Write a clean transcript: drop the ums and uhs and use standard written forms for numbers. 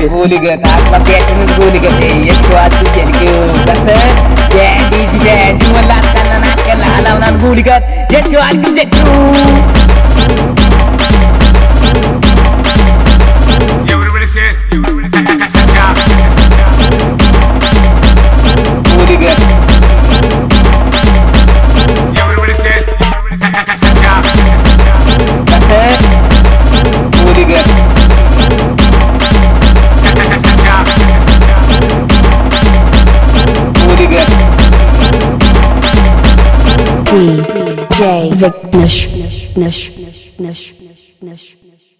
Hooligan आपला पॅटर्नच hooligan एक वाजू जेणेकरून कसं बँडीज बँड मला असताना नाकाला हलवणार होलीगन जेटू आजू जेटू Everybody say, cha-cha-cha-cha. Hooligan Everybody say, cha-cha-cha-cha. कसं hooligan Cha-cha-cha-cha. Hooligan DJ Vignesh.